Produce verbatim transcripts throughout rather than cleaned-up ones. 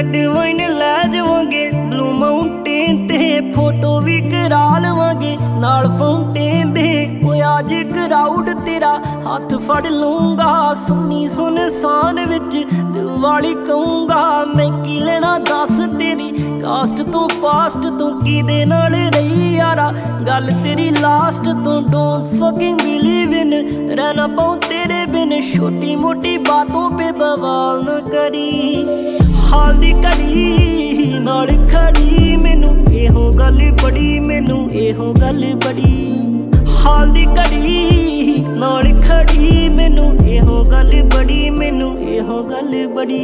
Red wine ਲੈ ਜਾਵਾਂਗੇ blue mountain ਤੇ फोटो भी करा लवांगे नाल फाउंटेन दे ओए आज क्राउड तेरा हाथ फड़ लूंगा सुनी सुनसान विच दिल वाली कहूंगा मैं की लेना दस तेरी कास्ट तो पास्ट तो किदे नाल रही यारा गल तेरी लास्ट तो डोंट फकिंग बिलीव इन रहना पाऊं तेरे बिन छोटी मोटी बातों पे बवाल न करी हाल दी घड़ी नाल खड़ी मैनू एहो गल बड़ी मैनू एहो गल बड़ी हाल दी घड़ी नाल खड़ी मैनू एहो गल बड़ी मैनू एहो गल बड़ी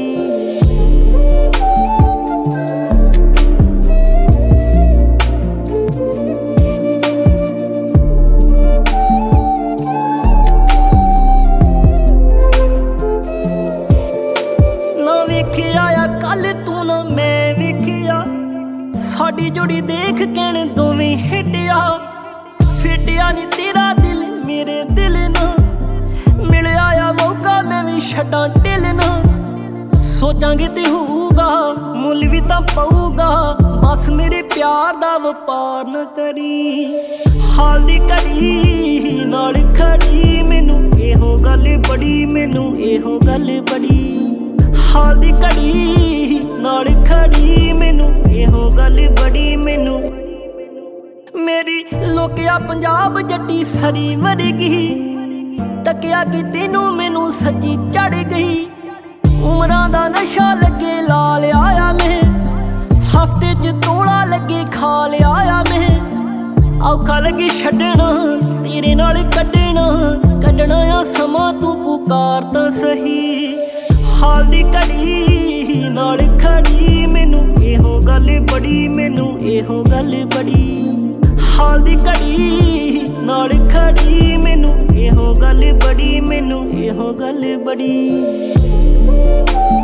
ना वेखिया आ कल तू ना मैं वेखिया साडी जोड़ी देख कहने दोवें हिटिया फिटिया नी तेरा दिल मेरे दिल ना मिल आया मौका मैं भी छड्डां ढिल ना सोचांगे ते होऊगा मुल भी तां पऊगा बस मेरे प्यार दा वपार न करी हाल दी घड़ी नाल खड़ी मैनू एहो गल बड़ी मैनू एहो गल बड़ी हाल दी घड़ी नाल खड़ी मैनू एहो गल बड़ी मैनू मेरी लोकिया पंजाब जट्टी सरी वरगी तकिया कि तेनू मैनू सच्ची चढ़ गई उमरां दा नशा लगे ला लिया मैं हफ्ते च तोला लगे खा लिया मैं औखा लगी छड्डना तेरे नाल कड्डना कड्डना आ समा तू पुकार तां सही हाल दी घड़ी नाल खड़ी मैनू एहो गल बड़ी मैनू एहो गल बड़ी हाल दी घड़ी नाल खड़ी मैनू एहो गल बड़ी मैनू एहो गल बड़ी।